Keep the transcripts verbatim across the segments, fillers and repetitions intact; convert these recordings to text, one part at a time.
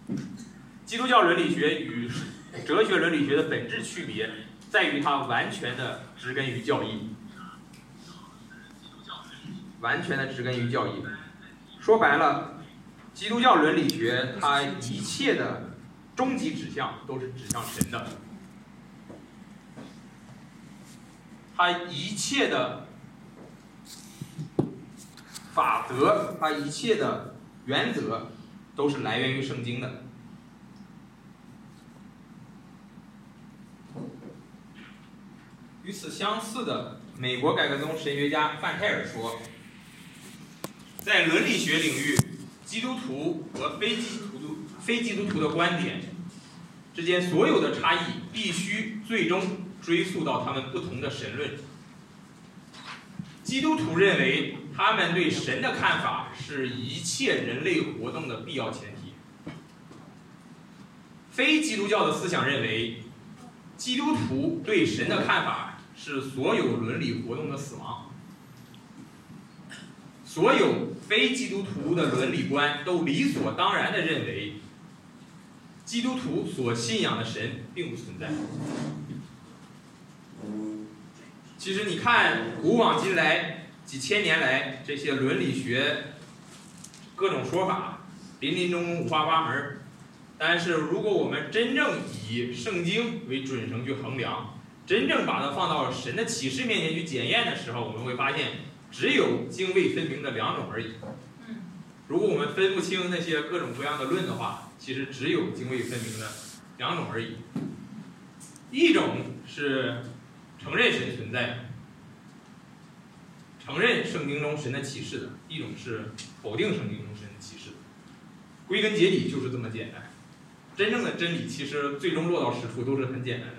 基督教伦理学与哲学伦理学的本质区别在于它完全的植根于教义，完全的植根于教义。说白了，基督教伦理学它一切的终极指向都是指向神的，它一切的法则，它一切的原则都是来源于圣经的。与此相似的，美国改革宗神学家范泰尔说，在伦理学领域，基督徒和非基督徒、非基督徒的观点之间所有的差异，必须最终追溯到他们不同的神论。基督徒认为，他们对神的看法是一切人类活动的必要前提。非基督教的思想认为，基督徒对神的看法是所有伦理活动的死亡。所有非基督徒的伦理观都理所当然地认为，基督徒所信仰的神并不存在。其实你看，古往今来几千年来，这些伦理学各种说法林林总总，五花八门。但是如果我们真正以圣经为准绳去衡量，真正把它放到神的启示面前去检验的时候，我们会发现只有泾渭分明的两种而已。如果我们分不清那些各种各样的论的话，其实只有泾渭分明的两种而已。一种是承认神存在，承认圣经中神的启示的；一种是否定圣经中神的启示的。归根结底就是这么简单。真正的真理其实最终落到实处都是很简单的。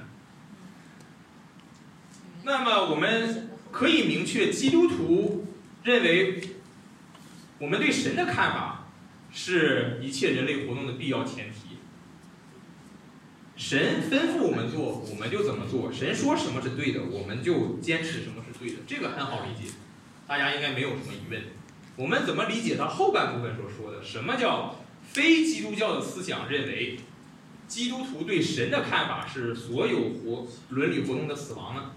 那么我们可以明确，基督徒认为我们对神的看法是一切人类活动的必要前提。神吩咐我们做，我们就怎么做；神说什么是对的，我们就坚持什么是对的。这个很好理解，大家应该没有什么疑问。我们怎么理解他后半部分所说的？什么叫非基督教的思想认为基督徒对神的看法是所有活伦理活动的死亡呢？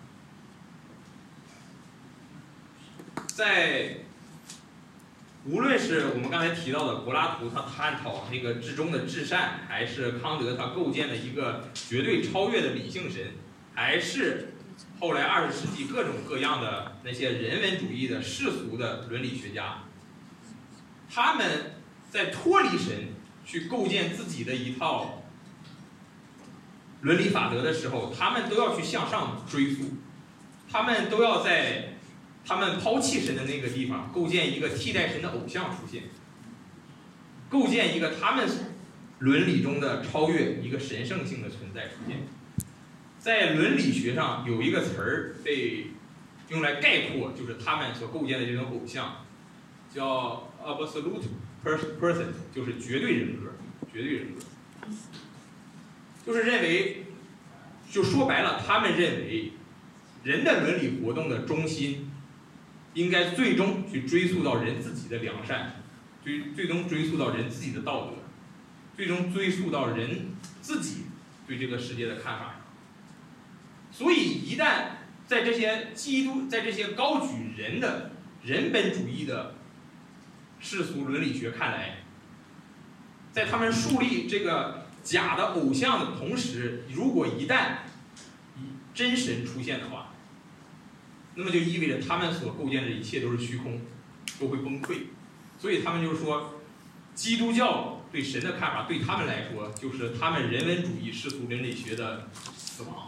在无论是我们刚才提到的柏拉图他探讨那个至终的至善，还是康德他构建了一个绝对超越的理性神，还是后来二十世纪各种各样的那些人文主义的世俗的伦理学家，他们在脱离神去构建自己的一套伦理法则的时候，他们都要去向上追溯，他们都要在他们抛弃神的那个地方构建一个替代神的偶像出现，构建一个他们伦理中的超越，一个神圣性的存在出现。在伦理学上有一个词儿被用来概括，就是他们所构建的这种偶像，叫 absolute person， 就是绝对人格，绝对人格，就是认为，就说白了，他们认为人的伦理活动的中心应该最终去追溯到人自己的良善，最最终追溯到人自己的道德，最终追溯到人自己对这个世界的看法上。所以一旦在这些基督，在这些高举人的人本主义的世俗伦理学看来，在他们树立这个假的偶像的同时，如果一旦真神出现的话，那么就意味着他们所构建的一切都是虚空，都会崩溃。所以他们就是说，基督教对神的看法对他们来说就是他们人文主义世俗伦理学的死亡。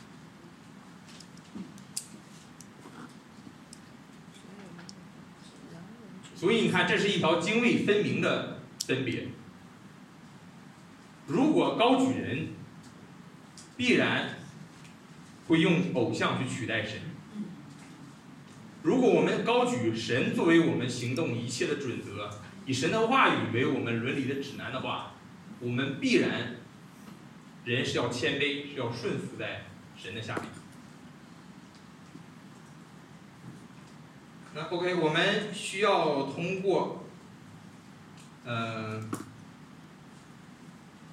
所以你看，这是一条泾渭分明的分别。如果高举人，必然会用偶像去取代神；如果我们高举神作为我们行动一切的准则，以神的话语为我们伦理的指南的话，我们必然人是要谦卑，是要顺服在神的下面。那 OK， 我们需要通过，呃，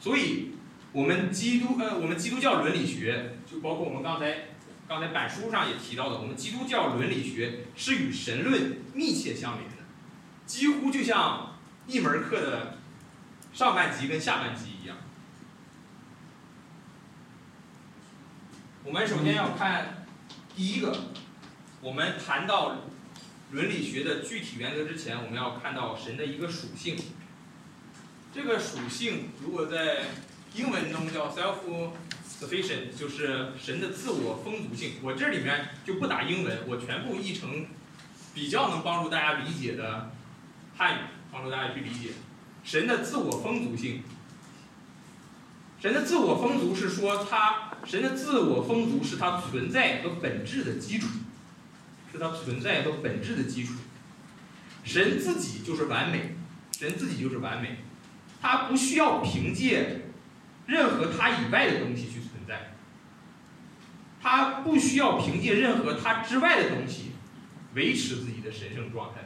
所以，我们基督呃，我们基督教伦理学，就包括我们刚才刚才板书上也提到的，我们基督教伦理学是与神论密切相连的，几乎就像一门课的上半集跟下半集一样。我们首先要看第一个，我们谈到伦理学的具体原则之前，我们要看到神的一个属性。这个属性如果在英文中叫 self-sufficient， 就是神的自我丰足性。我这里面就不打英文，我全部译成比较能帮助大家理解的汉语，帮助大家去理解神的自我丰足性。神的自我丰足是说他，神的自我丰足是他存在和本质的基础，是他存在和本质的基础。神自己就是完美，神自己就是完美。他不需要凭借任何他以外的东西去存在，他不需要凭借任何他之外的东西维持自己的神圣状态。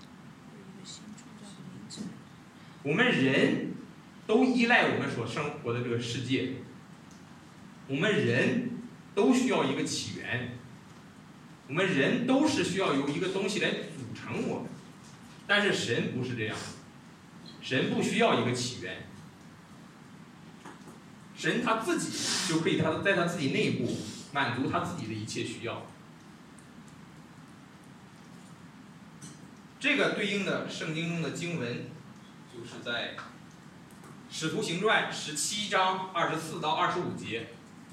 我们人都依赖我们所生活的这个世界，我们人都需要一个起源，我们人都是需要由一个东西来组成我们，但是神不是这样。神不需要一个起源，神他自己就可以他在他自己内部满足他自己的一切需要。这个对应的圣经中的经文，就是在《使徒行传》十七章二十四到二十五节，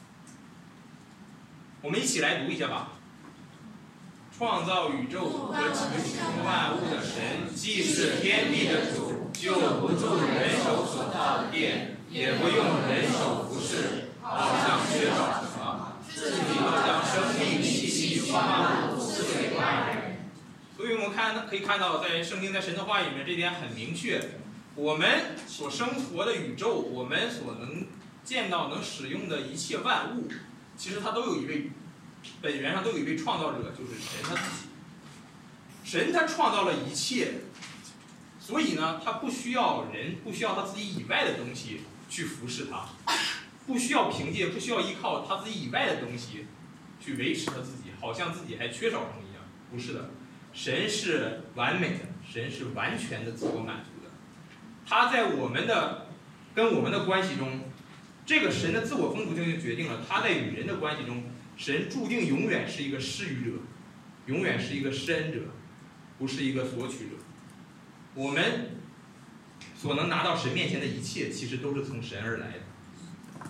我们一起来读一下吧。创造宇宙和其中万物的神，既是天地的主，就不住人手所造的殿，也不用人手服侍，好像缺少什么，自己又将生命气息万物赐给万人。所以我们看可以看到，在圣经在神的话语里面，这点很明确。我们所生活的宇宙，我们所能见到、能使用的一切万物，其实它都有一位。本源上都有一位创造者，就是神他自己。神他创造了一切，所以呢，他不需要人，不需要他自己以外的东西去服侍他，不需要凭借，不需要依靠他自己以外的东西去维持他自己，好像自己还缺少什么一样。不是的，神是完美的，神是完全的自我满足的。他在我们的跟我们的关系中，这个神的自我丰足性就决定了他在与人的关系中。神注定永远是一个施予者，永远是一个施恩者，不是一个索取者。我们所能拿到神面前的一切，其实都是从神而来的。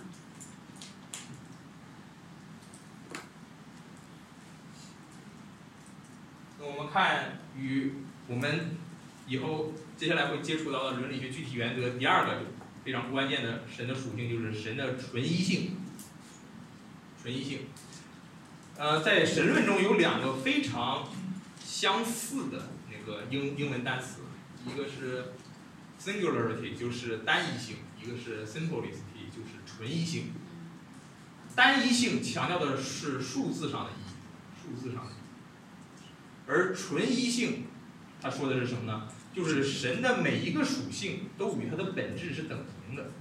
那我们看与我们以后接下来会接触到的伦理学具体原则第二个非常关键的神的属性，就是神的纯一性。纯一性。呃，在神论中有两个非常相似的那个英英文单词，一个是 singularity， 就是单一性；一个是 simplicity， 就是纯一性。单一性强调的是数字上的意义，数字上的意义，而纯一性，它说的是什么呢？就是神的每一个属性都与它的本质是等同的。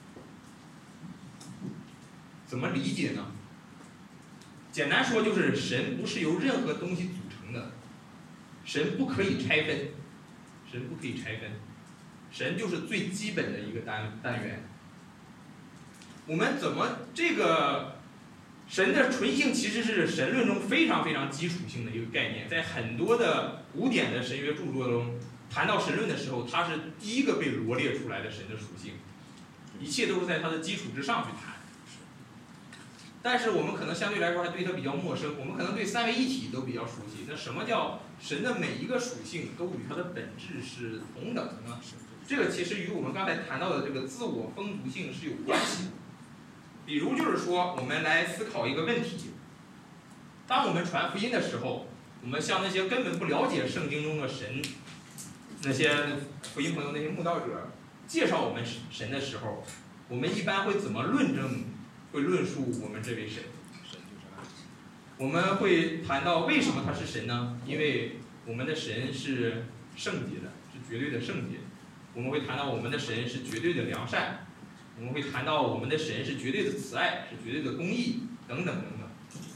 怎么理解呢？简单说就是神不是由任何东西组成的，神不可以拆分，神不可以拆分，神就是最基本的一个单单元。我们怎么这个神的纯性其实是神论中非常非常基础性的一个概念，在很多的古典的神学著作中谈到神论的时候，它是第一个被罗列出来的神的属性，一切都是在它的基础之上去谈。但是我们可能相对来说还对它比较陌生，我们可能对三位一体都比较熟悉。那什么叫神的每一个属性都与它的本质是同等的呢？这个其实与我们刚才谈到的这个自我丰足性是有关系的。比如就是说，我们来思考一个问题：当我们传福音的时候，我们向那些根本不了解圣经中的神，那些福音朋友、那些慕道者介绍我们神的时候，我们一般会怎么论证？会论述我们这位神，神就是爱。我们会谈到为什么他是神呢？因为我们的神是圣洁的，是绝对的圣洁。我们会谈到我们的神是绝对的良善， 我们会谈到我们的神是绝对的慈爱，是绝对的公义等等等等。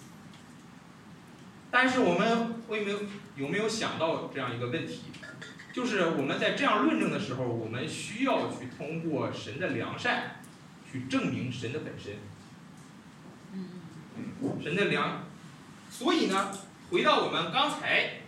但是我们会没有有没有想到这样一个问题，就是我们在这样论证的时候，我们需要去通过神的良善去证明神的本身。神的良，所以呢，回到我们刚才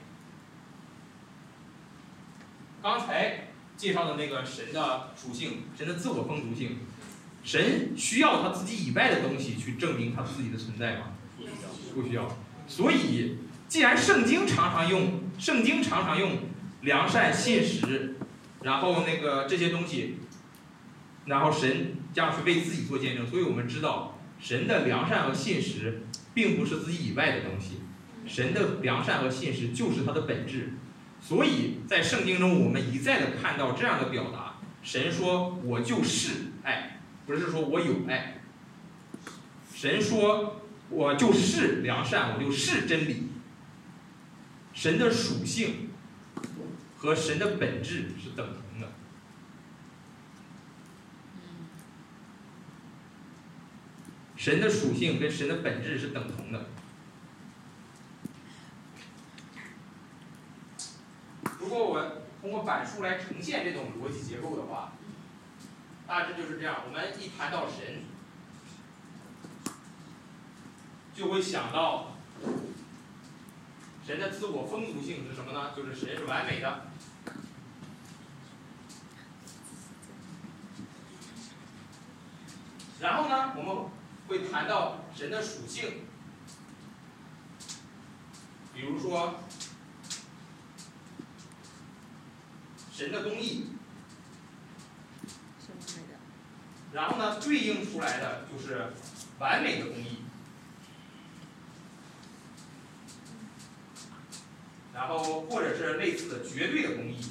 刚才介绍的那个神的属性，神的自我丰足性，神需要他自己以外的东西去证明他自己的存在吗？不需要。所以，既然圣经常常用圣经常常用良善、信实，然后那个这些东西，然后神将去为自己做见证，所以我们知道神的良善和信实并不是自己以外的东西，神的良善和信实就是他的本质。所以在圣经中，我们一再的看到这样的表达：神说我就是爱，不是说我有爱。神说我就是良善，我就是真理。神的属性和神的本质是等同的。神的属性跟神的本质是等同的。如果我通过板书来呈现这种逻辑结构的话，大致就是这样。我们一谈到神，就会想到神的自我丰足性是什么呢？就是神是完美的。然后呢，我们会谈到神的属性，比如说神的公义，然后呢，对应出来的就是完美的公义，然后或者是类似的绝对的公义。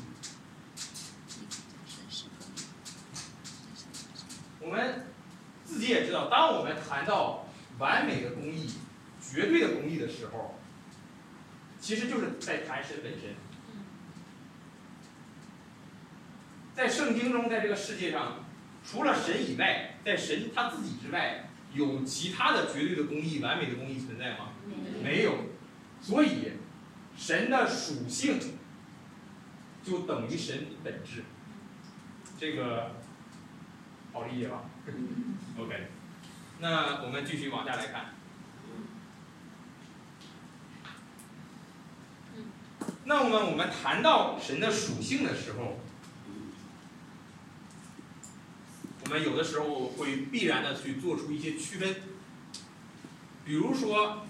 我们自己也知道，当我们谈到完美的公义、绝对的公义的时候，其实就是在谈神本身。在圣经中，在这个世界上，除了神以外，在神他自己之外，有其他的绝对的公义、完美的公义存在吗？没有。所以，神的属性就等于神本质。这个好理解吧 ？OK。那我们继续往下来看。那么我们谈到神的属性的时候，我们有的时候会必然的去做出一些区分。比如说，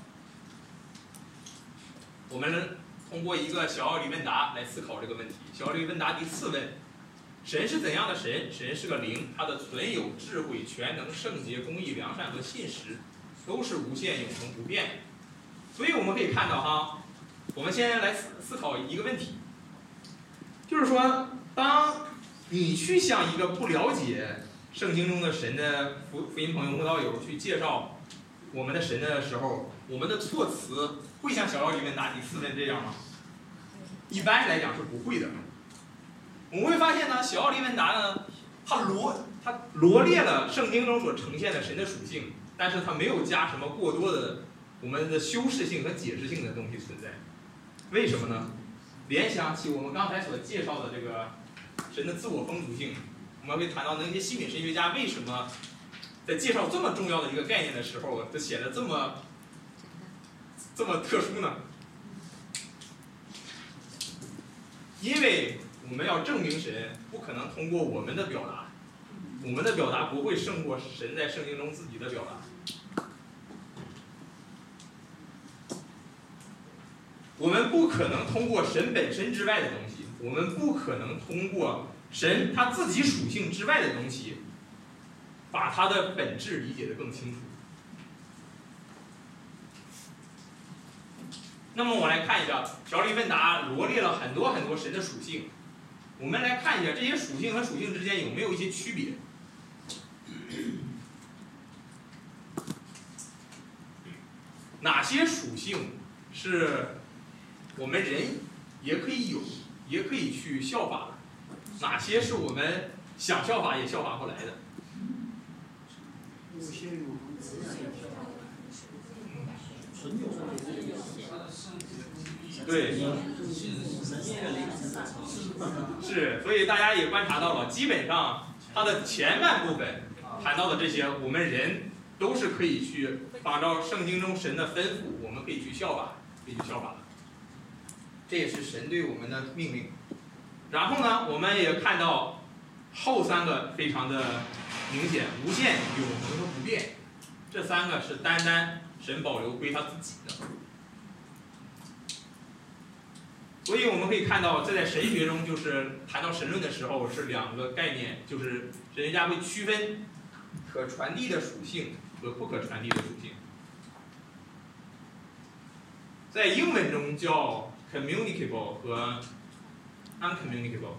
我们通过一个小奥里问答来思考这个问题。小奥里问答第四问：神是怎样的神？神是个灵，它的存有、智慧、全能、圣洁、公义、良善和信实，都是无限、永恒、不变。所以我们可以看到哈，我们先来思思考一个问题，就是说，当你去向一个不了解圣经中的神的福福音朋友、慕道友去介绍我们的神的时候，我们的措辞会像小奥里问答第四问这样吗？一般来讲是不会的。我们会发现呢，小奥里问答呢，它罗它罗列了圣经中所呈现的神的属性，但是它没有加什么过多的我们的修饰性和解释性的东西存在。为什么呢？联想起我们刚才所介绍的这个神的自我丰足性，我们会谈到那些西敏神学家为什么在介绍这么重要的一个概念的时候，就显得这么这么特殊呢？因为我们要证明神，不可能通过我们的表达，我们的表达不会胜过神在圣经中自己的表达。我们不可能通过神本身之外的东西，我们不可能通过神他自己属性之外的东西，把他的本质理解得更清楚。那么我来看一下，小李问答罗列了很多很多神的属性，我们来看一下这些属性和属性之间有没有一些区别。哪些属性是我们人也可以有，也可以去效法的？哪些是我们想效法也效法不来的？ 对，是，所以大家也观察到了，基本上它的前半部分谈到的这些，我们人都是可以去仿照圣经中神的吩咐，我们可以去效法，可以去效法的。这也是神对我们的命令。然后呢，我们也看到后三个非常的明显，无限、永恒和不变，这三个是单单神保留归他自己的。所以我们可以看到，这在神学中就是谈到神论的时候是两个概念，就是神学家会区分可传递的属性和不可传递的属性。在英文中叫 communicable 和 uncommunicable，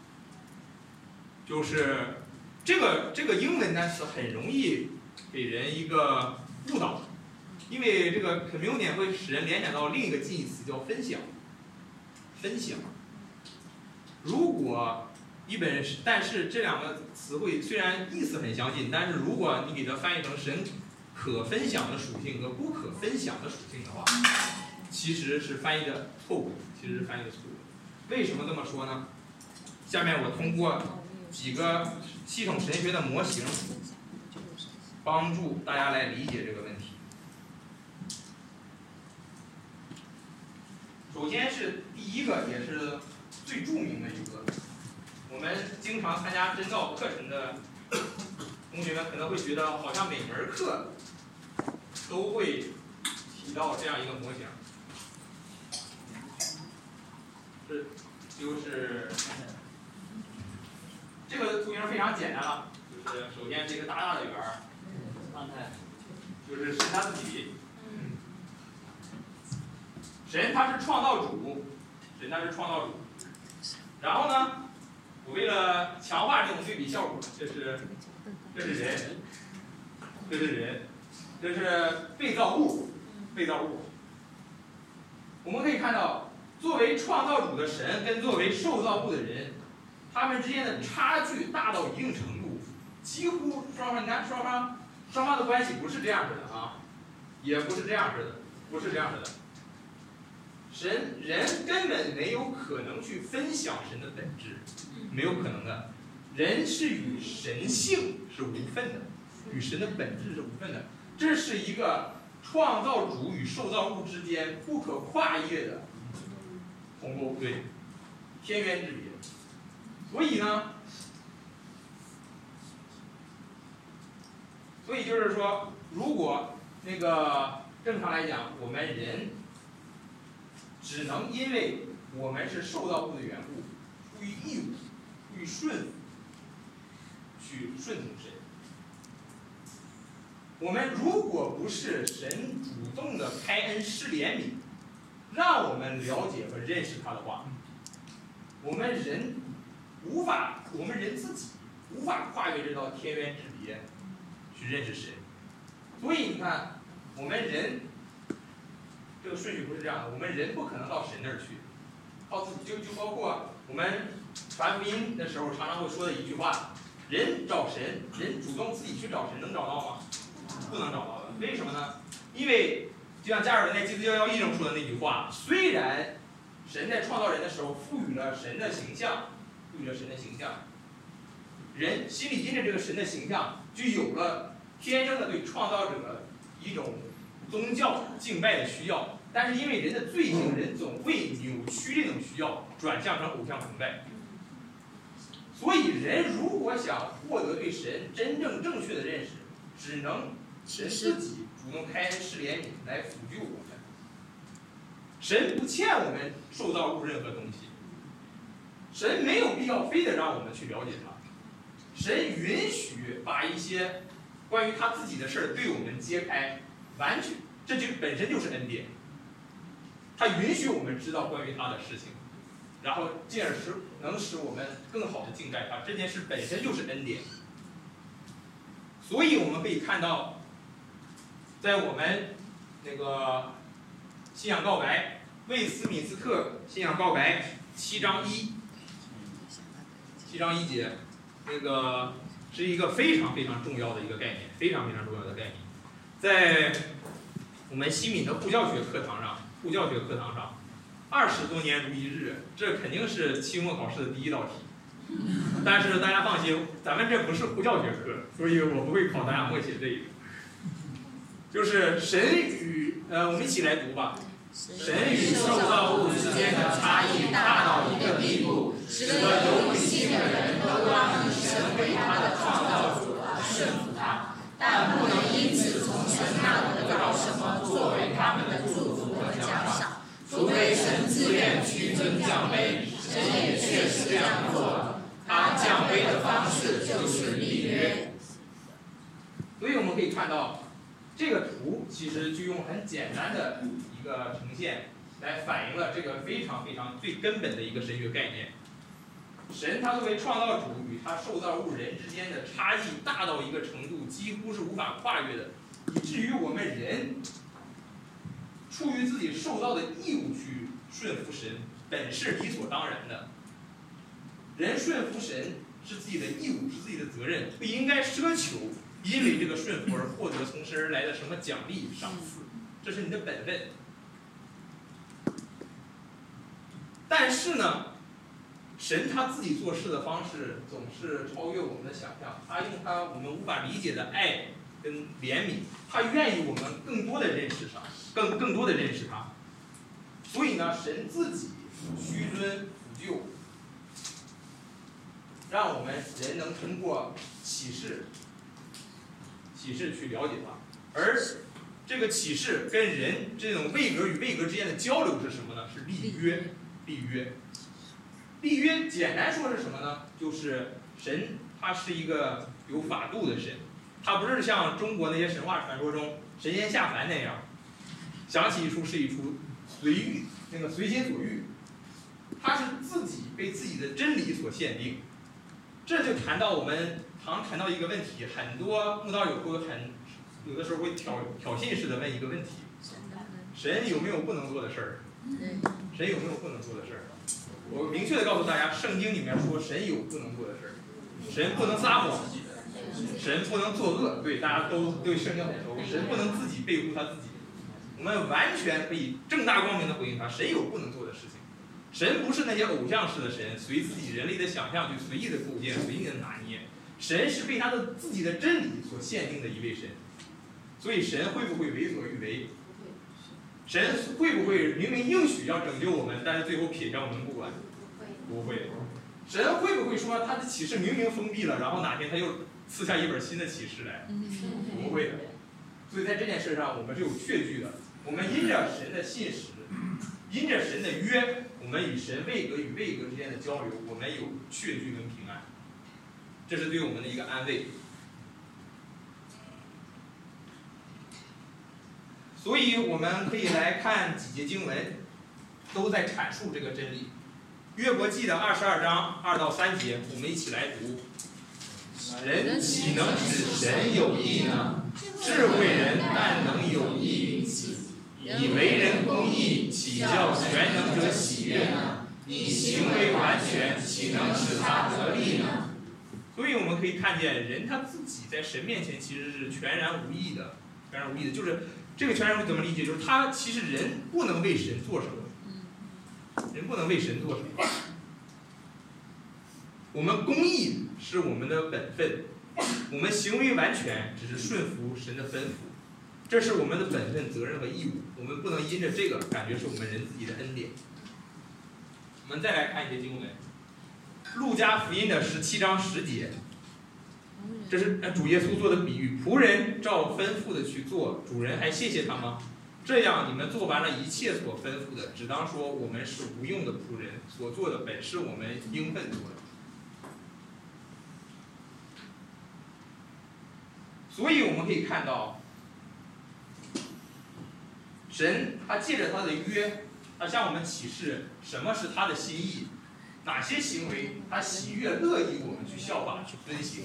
就是这个这个英文单词很容易给人一个误导，因为这个 communion 会使人联想到另一个近义词叫分享。分享。如果一本，但是这两个词汇虽然意思很相近，但是如果你给它翻译成神可分享的属性和不可分享的属性的话，其实是翻译的错误，其实是翻译的错误。为什么这么说呢？下面我通过几个系统神学的模型，帮助大家来理解这个问题。首先是第一个，也是最著名的一个，我们经常参加真道课程的同学们可能会觉得，好像每门课都会提到这样一个模型，这就是这个图形非常简单了，就是首先是一个大大的圆儿，就是神他自己。神他是创造主，神他是创造主。然后呢，我为了强化这种对比效果，这是这是人，这是人，这是被造物，被造物。我们可以看到，作为创造主的神跟作为受造物的人，他们之间的差距大到一定程度，几乎双方，你看双方双方的关系不是这样子的啊，也不是这样子的，不是这样子的。神人根本没有可能去分享神的本质，没有可能的。人是与神性是无分的，与神的本质是无分的。这是一个创造主与受造物之间不可跨越的鸿沟，对，天渊之别。所以呢，所以就是说，如果那个正常来讲，我们人只能因为我们是受造物的缘故，出于义务，出于顺服，去顺从神。我们如果不是神主动的开恩施怜悯，让我们了解和认识他的话，我们人无法，我们人自己无法跨越这道天渊之别去认识神。所以你看，我们人。这个顺序不是这样的，我们人不可能到神那儿去，靠自己。就就包括我们传福音的时候常常会说的一句话：人找神，人主动自己去找神，能找到吗？不能找到的。为什么呢？因为就像加尔文在《基督教要义》中说的那句话，虽然神在创造人的时候赋予了神的形象，赋予了神的形象，人心里因着这个神的形象，就有了天生的对创造者一种宗教敬拜的需要，但是因为人的罪性，人总会扭曲这种需要，转向成偶像崇拜。所以，人如果想获得对神真正正确的认识，只能神自己主动开恩施怜悯来辅救我们。神不欠我们受造物任何东西，神没有必要非得让我们去了解他。神允许把一些关于他自己的事儿对我们揭开。完全，这就本身就是恩典。他允许我们知道关于他的事情，然后进而使能使我们更好的敬拜他。这件事本身就是恩典。所以我们可以看到，在我们那个信仰告白，魏斯敏斯特信仰告白七章一，七章一节，那个是一个非常非常重要的一个概念，非常非常重要的概念。在我们西敏的护教学课堂上，护教学课堂上，二十多年如一日，这肯定是期末考试的第一道题。但是大家放心，咱们这不是护教学课，所以我不会考大家默写这个。就是神与呃，我们一起来读吧。神与受造物之间的差异大到一个地步，使得有理性的人都当以神为他的创造主而顺服他，但不能因此从神那得到什么作为他们的祝福和奖赏，除非神自愿屈尊降卑。神也确实这样做了，他降卑的方式就是立约。所以我们可以看到，这个图其实就用很简单的一个呈现来反映了这个非常非常最根本的一个神学概念。神他作为创造主与他受造物人之间的差异大到一个程度，几乎是无法跨越的，以至于我们人出于自己受造的义务去顺服神，本是理所当然的。人顺服神是自己的义务，是自己的责任，不应该奢求因为这个顺服而获得从神而来的什么奖励赏赐，这是你的本分。但是呢，神他自己做事的方式总是超越我们的想象，他用他我们无法理解的爱跟怜悯，他愿意我们更多的认识他，更更多的认识他。所以呢，神自己屈尊俯就，让我们人能通过启示启示去了解它。而这个启示跟人这种位格与位格之间的交流是什么呢？是立约。立约，立约简单说是什么呢？就是神他是一个有法度的神，他不是像中国那些神话传说中神仙下凡那样，想起一出是一出，随遇那个随心所欲，他是自己被自己的真理所限定。这就谈到我们常谈到一个问题，很多慕道友会很有的时候会挑挑衅式的问一个问题：神有没有不能做的事儿？神有没有不能做的事儿？我明确的告诉大家，圣经里面说神有不能做的事儿，神不能撒谎，神不能作恶。对，大家都对圣经很熟，神不能自己背负他自己。我们完全可以正大光明的回应他，神有不能做的事情。神不是那些偶像式的神，随自己人类的想象去随意的构建，随意的拿捏。神是被他的自己的真理所限定的一位神。所以神会不会为所欲为？神会不会明明应许要拯救我们，但是最后撇下我们不管？不会。神会不会说他的启示明明封闭了，然后哪天他又赐下一本新的启示来？不会的。所以在这件事上，我们是有确据的。我们因着神的信实，因着神的约，我们与神位格与位格之间的交流，我们有确据跟平安，这是对我们的一个安慰。所以我们可以来看几节经文，都在阐述这个真理。约伯记的二十二章二到三节，我们一起来读。人岂能使神有益呢？智慧人但能有益于己。以为人公义，岂叫全能者喜悦呢？你行为完全，岂能使他得利呢？所以我们可以看见，人他自己在神面前其实是全然无益的，全然无益的。就是这个全然无益怎么理解？就是他其实人不能为神做什么，人不能为神做什么。我们公义是我们的本分，我们行为完全只是顺服神的吩咐。这是我们的本分、责任和义务，我们不能因着这个感觉是我们人自己的恩典。我们再来看一些经文，路加福音的十七章十节，这是主耶稣做的比喻：仆人照吩咐的去做，主人还谢谢他吗？这样你们做完了一切所吩咐的，只当说我们是无用的仆人，所做的本是我们应分做的。所以我们可以看到，神他借着他的约，他向我们启示什么是他的心意，哪些行为他喜悦乐意我们去效法去遵行，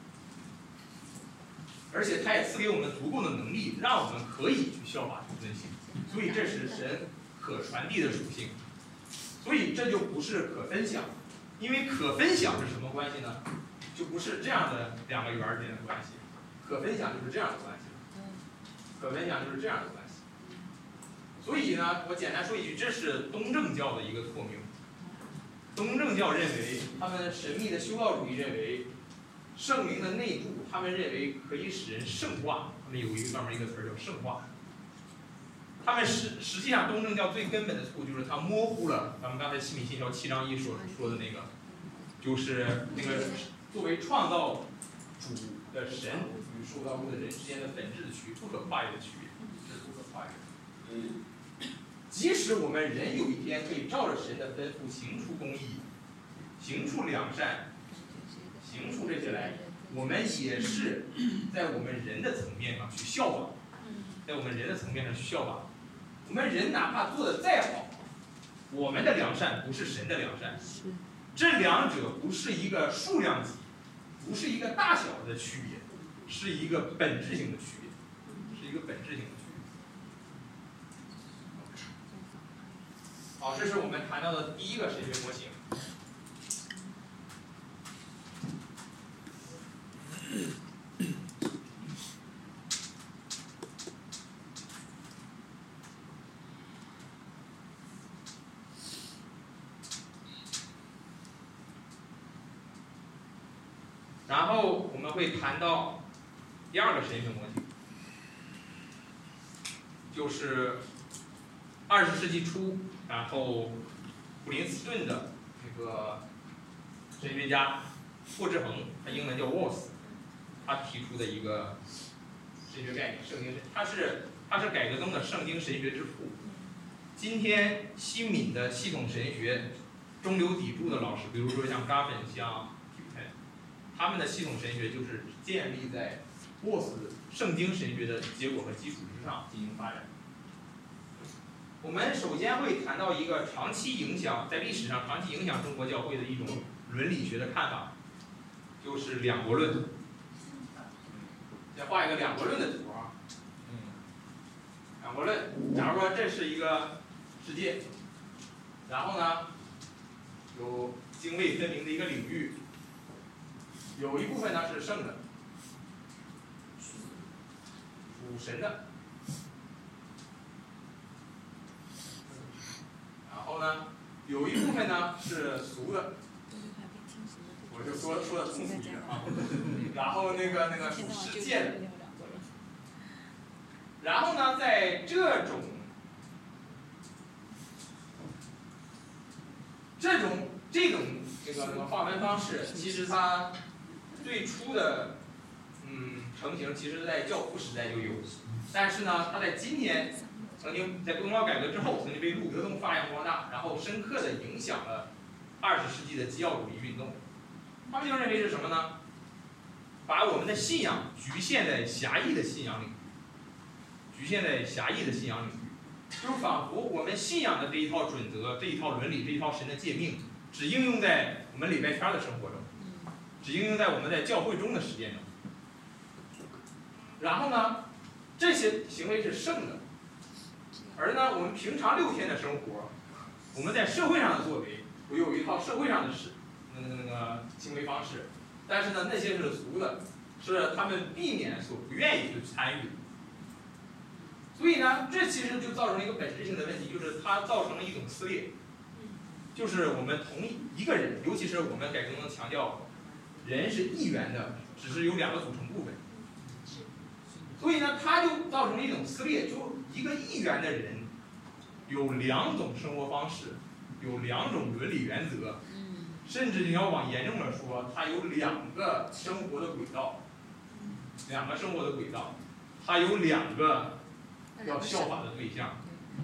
而且他也赐给我们足够的能力，让我们可以去效法去遵行。所以这是神可传递的属性。所以这就不是可分享，因为可分享是什么关系呢？ 就不是这样的两个圆儿之间的关系，可分享就是这样的关系，可分享就是这样的关系。所以呢，我简单说一句，这是东正教的一个错谬。东正教认为，他们神秘的修道主义认为，圣灵的内住，他们认为可以使人圣化。他们有一个专门一个词儿叫圣化。他们实实际上东正教最根本的错误就是它模糊了咱们刚才西敏信条七章一所说的那个，就是那个作为创造主的神与受造物的人之间的本质的区别，不可跨越的区别，这是不可跨越的。即使我们人有一天可以照着神的吩咐行出公义，行出良善，行出这些来，我们也是在我们人的层面上去效仿，在我们人的层面上去效仿。我们人哪怕做的再好，我们的良善不是神的良善，这两者不是一个数量级，不是一个大小的区别，是一个本质性的区别，是一个本质性的区别。好，这是我们谈到的第一个神学模型。然后我们会谈到第二个神学模型，就是二十世纪初，然后普林斯顿的那个神学家霍志恒，他英文叫 Walls， 他提出的一个神学概念，圣经神，他是他是改革宗的圣经神学之父。今天西敏的系统神学中流砥柱的老师，比如说像嘎粉、像他们的系统神学就是建立在沃斯圣经神学的结果和基础之上进行发展。我们首先会谈到一个长期影响，在历史上长期影响中国教会的一种伦理学的看法，就是两国论。先画一个两国论的图啊，嗯，两国论，假如说这是一个世界，然后呢，有泾渭分明的一个领域。有一部分呢是圣的，属神的，然后呢，有一部分呢是俗的，我就说说的通俗一点啊，然后那个那个属世界的，然后呢，在这种这种这种这个那个划分方式，其实它最初的嗯成型，其实在教父时代就有，但是呢，它在今年曾经在宗教改革之后，曾经被路德宗发扬光大，然后深刻的影响了二十世纪的基要主义运动。他们就认为是什么呢？把我们的信仰局限在狭义的信仰领域，局限在狭义的信仰领域，就是仿佛我们信仰的这一套准则、这一套伦理、这一套神的诫命，只应用在我们礼拜天的生活中。只应用在我们在教会中的实践中，然后呢，这些行为是圣的，而呢，我们平常六天的生活，我们在社会上的作为，我有一套社会上的事，那个那个行为方式，但是呢，那些是俗的，是他们避免所不愿意去参与的。所以呢，这其实就造成了一个本质性的问题，就是它造成了一种撕裂，就是我们同一个人，尤其是我们改革宗强调。人是一元的，只是有两个组成部分，所以呢，它就造成了一种撕裂。就一个一元的人，有两种生活方式，有两种伦理原则，甚至你要往严重了说，它有两个生活的轨道，两个生活的轨道，它有两个要效法的对象。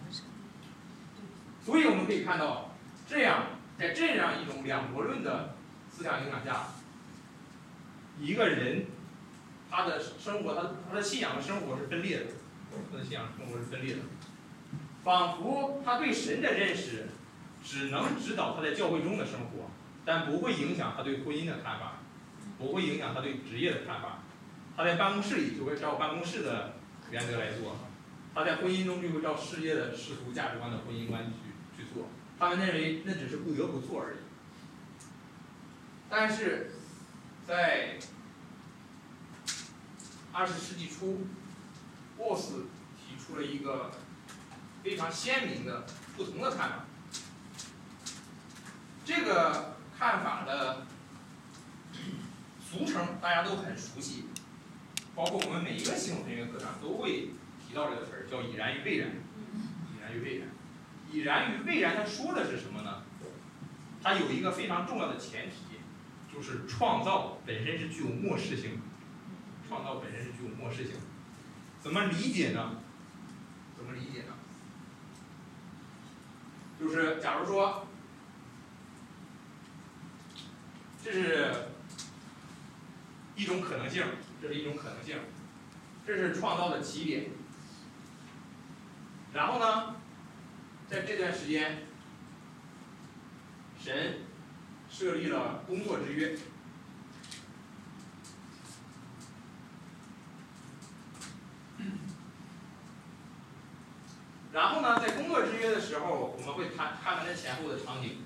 所以我们可以看到，这样在这样一种两国论的思想影响下。一个人，他的生活，他他的信仰和生活是分裂的，他的信仰生活是分裂的，仿佛他对神的认识只能指导他在教会中的生活，但不会影响他对婚姻的看法，不会影响他对职业的看法。他在办公室里就会照办公室的原则来做，他在婚姻中就会照世界的世俗价值观的婚姻观去去做。他们认为那只是不得不做而已。但是在二十世纪初，沃斯提出了一个非常鲜明的不同的看法。这个看法的俗称大家都很熟悉，包括我们每一个系统人员课上都会提到这个词儿，叫已然与未然。已然与未然，已然与未然，它说的是什么呢？它有一个非常重要的前提，就是创造本身是具有末世性的。创造本身是具有末世性的。怎么理解呢？怎么理解呢？就是假如说，这是一种可能性，这是一种可能性，这是创造的起点。然后呢，在这段时间，神设立了工作之约。然后呢，在工作之约的时候，我们会看看它前后的场景。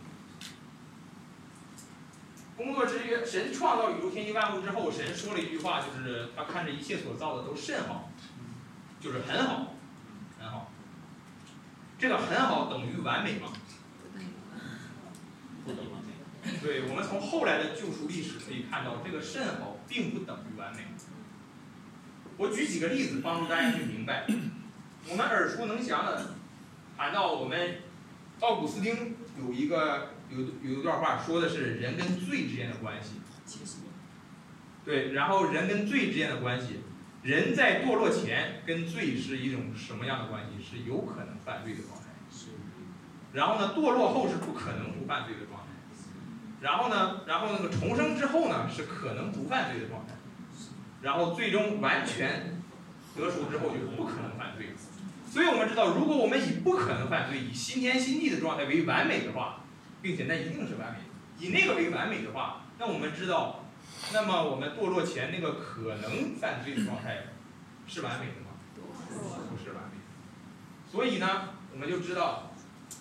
工作之约，神创造宇宙天地万物之后，神说了一句话，就是他看着一切所造的都甚好，就是很好，很好。这个很好等于完美吗？不等于完美。对，我们从后来的救赎历史可以看到，这个甚好并不等于完美。我举几个例子帮助大家去明白。我们耳熟能详的谈到我们奥古斯丁有一个有有一段话说的是人跟罪之间的关系。对，然后人跟罪之间的关系，人在堕落前跟罪是一种什么样的关系？是有可能犯罪的状态。然后呢，堕落后是不可能不犯罪的状态。然后呢，然后那个重生之后呢，是可能不犯罪的状态。然后最终完全得赎之后就是不可能犯罪。所以我们知道，如果我们以不可能犯罪、以新天新地的状态为完美的话，并且那一定是完美的，以那个为完美的话，那我们知道，那么我们堕落前那个可能犯罪的状态是完美的吗？不是完美的。所以呢，我们就知道，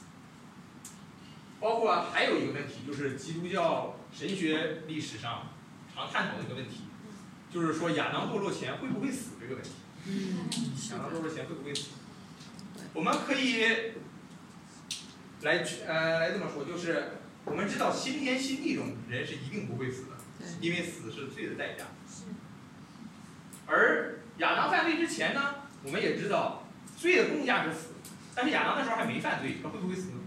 包括还有一个问题，就是基督教神学历史上常探讨的一个问题，就是说亚当堕落前会不会死这个问题。亚当堕落前会不会死？我们可以来呃来这么说，就是我们知道新天新地中人是一定不会死的，因为死是罪的代价。而亚当犯罪之前呢，我们也知道罪的公价是死，但是亚当那时候还没犯罪，他会不会死呢？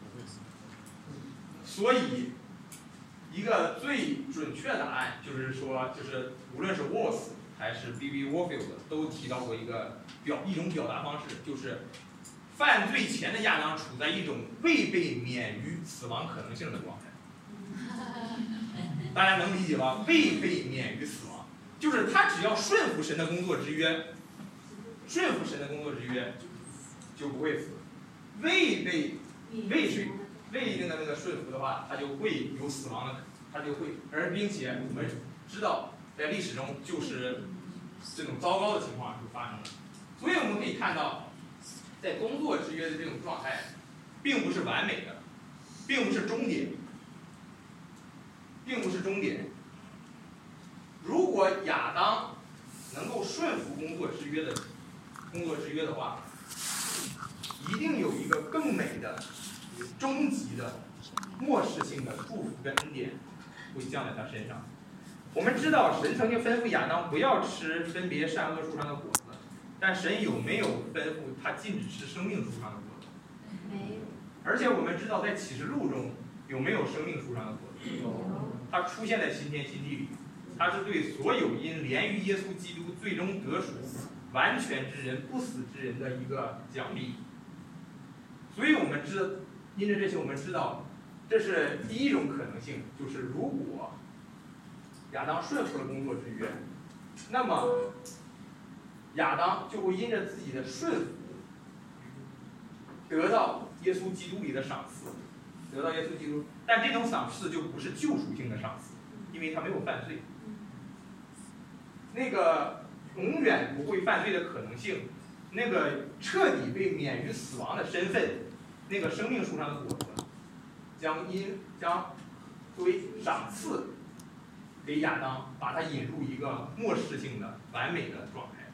所以一个最准确的答案就是说，就是无论是沃斯还是 B B Warfield 都提到过一个表一种表达方式，就是犯罪前的亚当处在一种未被免于死亡可能性的状态。大家能理解吧？未被免于死亡，就是他只要顺服神的工作之约，顺服神的工作之约，就不会死。未被未是未一定的那个顺服的话，他就会有死亡的，他就会，而并且我们知道，在历史中就是这种糟糕的情况就发生了。所以我们可以看到，在工作之约的这种状态，并不是完美的，并不是终点，并不是终点。如果亚当能够顺服工作之约的工作之约的话，一定有一个更美的、终极的、末世性的祝福跟恩典会降在他身上。我们知道，神曾经吩咐亚当不要吃分别善恶树上的果子，但神有没有吩咐他禁止吃生命树上的果子？没有。而且我们知道，在启示录中有没有生命树上的果子？有。它出现在新天新地里，它是对所有因连于耶稣基督最终得赎完全之人、不死之人的一个奖励。所以我们知，因着这些，我们知道，这是第一种可能性，就是如果亚当顺服了工作之约，那么亚当就会因着自己的顺服，得到耶稣基督里的赏赐，得到耶稣基督。但这种赏赐就不是救赎性的赏赐，因为他没有犯罪。那个永远不会犯罪的可能性，那个彻底被免于死亡的身份，那个生命树上的果子，将因将作为赏赐给亚当，把他引入一个末世性的完美的状态。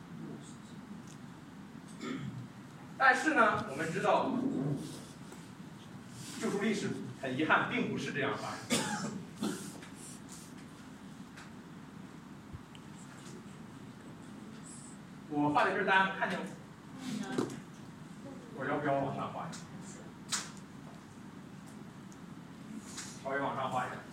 但是呢，我们知道救赎历史很遗憾并不是这样发生的。我画在这儿，大家看见吗？我要不要往上画一下？稍微往上画一下。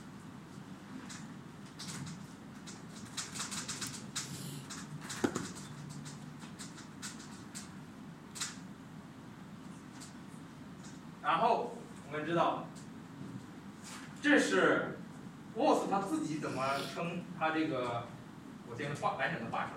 然后我们知道，这是 Walls 他自己怎么称他这个，我先画完整的画出来。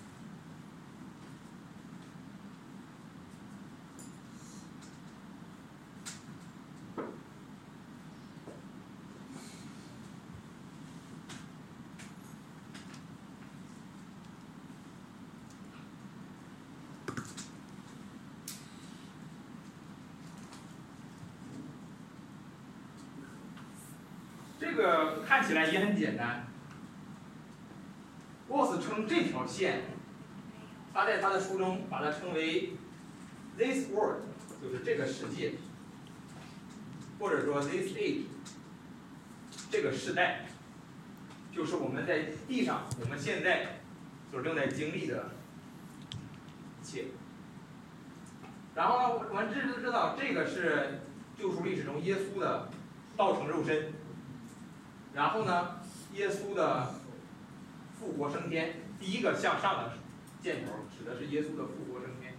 这个看起来也很简单。Walls 称这条线，他在他的书中把它称为 this world， 就是这个世界，或者说 this age， 这个时代，就是我们在地上我们现在所正在经历的一切。然后呢，我们知知道这个是救赎历史中耶稣的道成肉身。然后呢，耶稣的复活升天，第一个向上的箭头指的是耶稣的复活升天。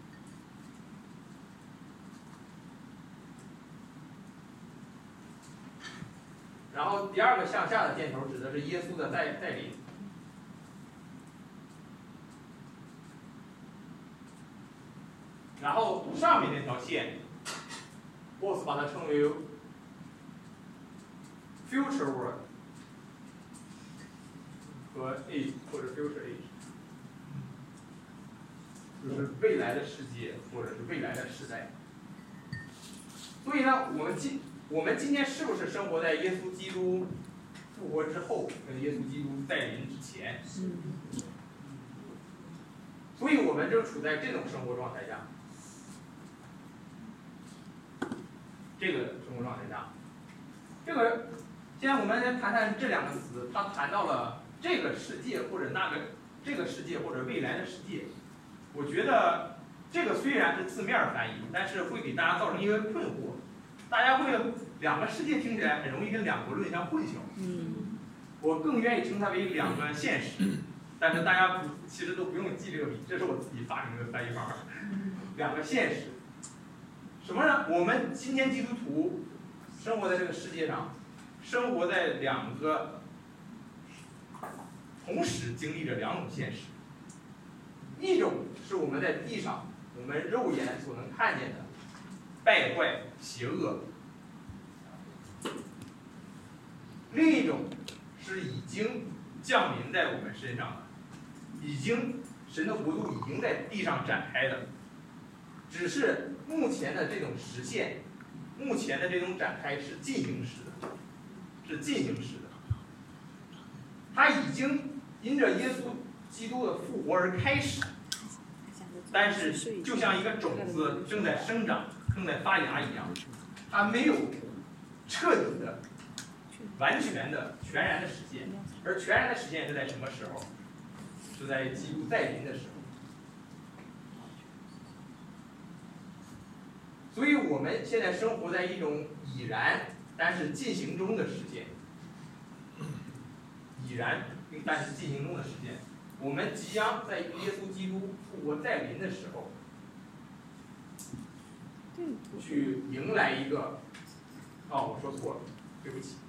然后第二个向下的箭头指的是耶稣的再再临。然后上面那条线 ，Walls 把它称为future world 和 age 或者 future age， 就是未来的世界或者是未来的时代。所以呢，我们今我们今天是不是生活在耶稣基督复活之后，跟耶稣基督再临之前？所以我们正处在这种生活状态下，这个生活状态下，这个。现在我们来谈谈这两个词，它谈到了这个世界或者那个这个世界或者未来的世界。我觉得这个虽然是字面翻译，但是会给大家造成一个困惑，大家会两个世界听起来很容易跟两国论相混淆。嗯，我更愿意称它为两个现实，但是大家不其实都不用记这个笔，这是我自己发明的翻译方法。两个现实，什么呢？我们今天基督徒生活在这个世界上。生活在两个同时经历着两种现实，一种是我们在地上我们肉眼所能看见的败坏、邪恶，另一种是已经降临在我们身上的，已经神的国度已经在地上展开的，只是目前的这种实现，目前的这种展开是进行时的。是进行时的，它已经因着耶稣基督的复活而开始，但是就像一个种子正在生长、正在发芽一样，它没有彻底的、完全的、全然的实现。而全然的实现是在什么时候？是在基督再临的时候。所以我们现在生活在一种已然。但是进行中的实践，已然并但是进行中的实践，我们即将在耶稣基督复活再临的时候，去迎来一个，哦，我说错了，对不起，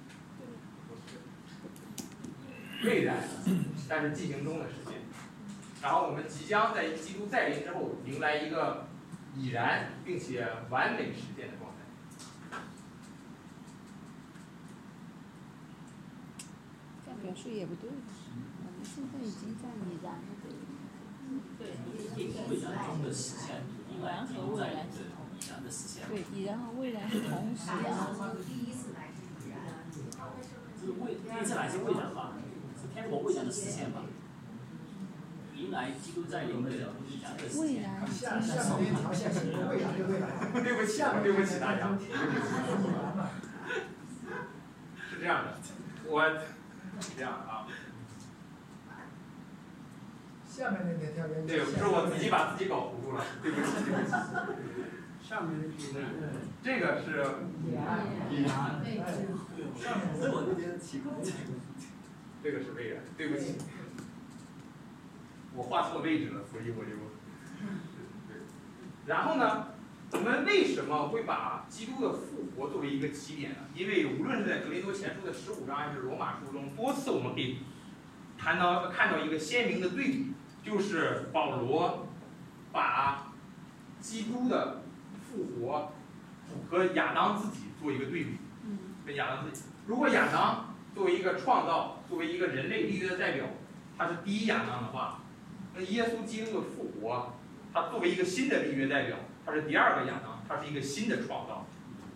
未然但是进行中的实践，然后我们即将在基督再临之后，迎来一个已然并且完美实践的状态。 表述也不对，我们现在已经在已然了。 对，未然中的实现， 已然和未然是同已然的实现。 对，已然和未然是同时的。 是为第一次来是蔚然吧，是天国蔚然的实现吧，迎来基督在临的这样的实现。 下下面那条线是蔚然就对了。 对不起，对不起大家。是这样的，我这样啊。 下面那条线。 对，是我自己把自己搞糊涂了，对不起，对不起。 上面那条。 这个是。 上面是我那边起高。 这个是蔚然，对不起。我画错位置了，所以我就。然后呢，我们为什么会把基督的复活作为一个起点呢？因为无论是在格林多前书的十五章还是罗马书中，多次我们可以谈到看到一个鲜明的对比，就是保罗把基督的复活和亚当自己做一个对比，跟亚当自己。如果亚当作为一个创造，作为一个人类立约的代表，他是第一亚当的话，那耶稣基督的复活，他作为一个新的立约代表，他是第二个亚当，他是一个新的创造。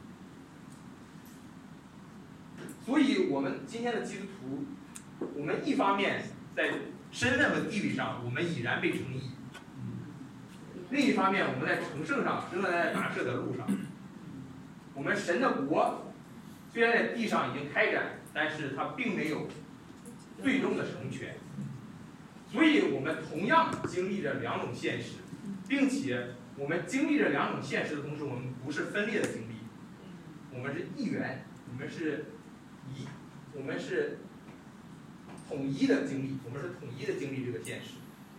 所以，我们今天的基督徒，我们一方面在身份和地位上，我们已然被称义；另一方面，我们在成圣上仍然在跋涉的路上。我们神的国虽然在地上已经开展，但是它并没有最终的成全。所以我们同样经历着两种现实，并且我们经历着两种现实的同时，我们不是分裂的经历，我们是一元，我们是一，我们是统一的经历，我们是统一的经历这个现实。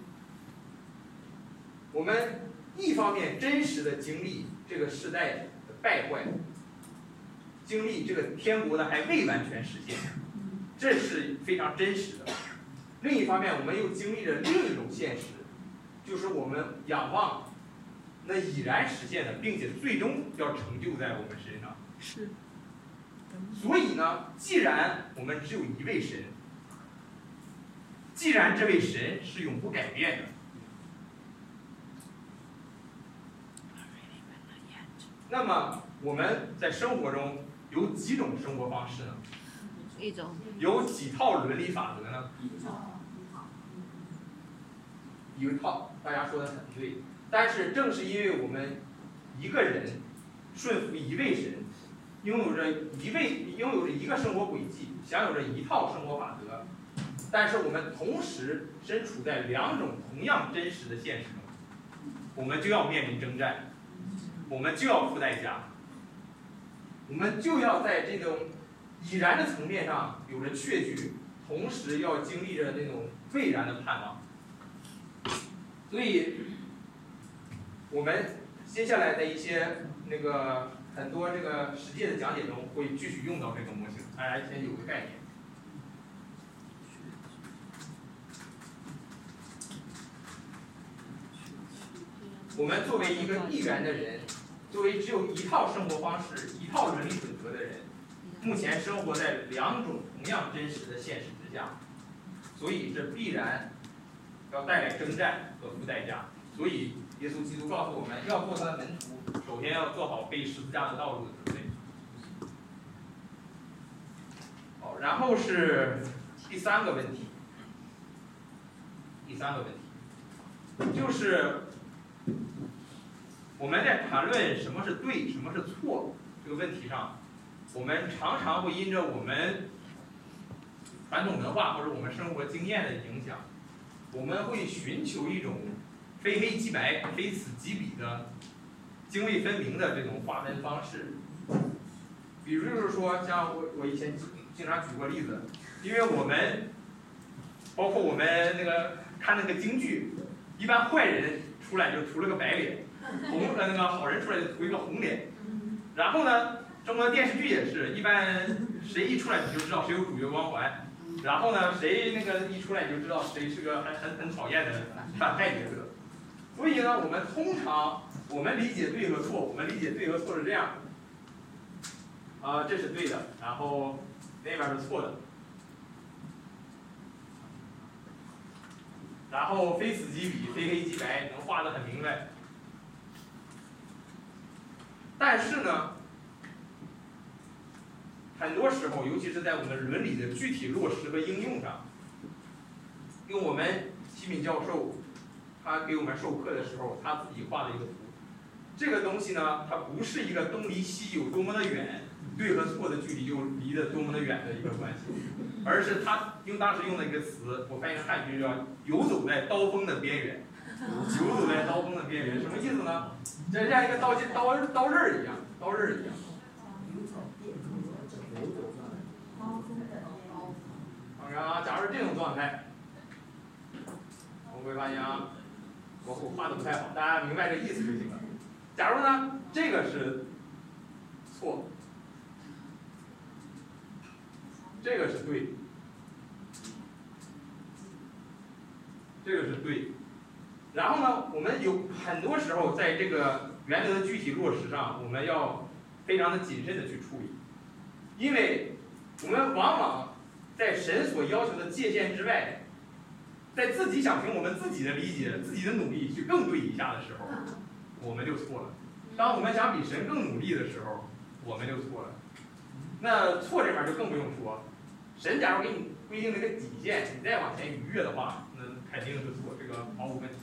我们一方面真实的经历这个时代的败坏，经历这个天国的还未完全实现，这是非常真实的。另一方面，我们又经历着另一种现实，就是我们仰望那已然实现的，并且最终要成就在我们身上。 是。 所以呢，既然我们只有一位神，既然这位神是永不改变的，那么我们在生活中有几种生活方式呢？ 一种。 有几套伦理法则呢？一套，大家说的很对。但是正是因为我们一个人顺服一位神，拥有着一位拥有着一个生活轨迹，享有着一套生活法则，但是我们同时身处在两种同样真实的现实中，我们就要面临征战，我们就要付代价，我们就要在这种已然的层面上有着确据，同时要经历着那种未然的盼望。所以，我们接下来的一些那个很多这个实际的讲解中会继续用到这个模型，大家先有个概念。我们作为一个一元的人，作为只有一套生活方式、一套伦理准则的人，目前生活在两种同样真实的现实之下，所以这必然要带来征战和付代价。所以耶稣基督告诉我们要做他的门徒，首先要做好背十字架的道路的准备。好，然后是第三个问题，第三个问题就是我们在谈论什么是对，什么是错这个问题上，我们常常会因着我们传统文化或者我们生活经验的影响，我们会寻求一种非黑即白、非此即彼的泾渭分明的这种划分方式。比如就是说，像我我以前经常举过例子，因为我们包括我们那个看那个京剧，一般坏人出来就涂了个白脸，红呃那个好人出来就涂一个红脸。然后呢，中国的电视剧也是，一般谁一出来你就知道谁有主角光环。然后呢，谁那个一出来你就知道谁是个很很很讨厌的反派角色。所以呢，我们通常我们理解对和错，我们理解对和错是这样的，啊、呃，这是对的，然后那边是错的，然后非此即彼，非黑即白，能画得很明白。但是呢，很很多时候，尤其是在我们伦理的具体落实和应用上，用我们西敏教授他给我们授课的时候，他自己画的一个图。这个东西呢，它不是一个东离西有多么的远，对和错的距离又离得多么的远的一个关系，而是他用当时用的一个词，我翻译成汉语叫“游走在刀锋的边缘”。游走在刀锋的边缘，什么意思呢？就像一个刀刀刀刃儿一样，刀刃儿一样。OK 啊，假如这种状态，我会发现啊，我我画的不太好，大家明白这意思就行了。假如呢，这个是错，这个是对，这个是对。然后呢，我们有很多时候在这个原则的具体落实上，我们要非常的谨慎的去处理，因为我们往往在神所要求的界限之外，在自己想凭我们自己的理解、自己的努力去更对一下的时候，我们就错了。当我们想比神更努力的时候，我们就错了。那错这面就更不用说，神假如给你规定了一个底线，你再往前逾越的话，那肯定是错，这个毫无问题。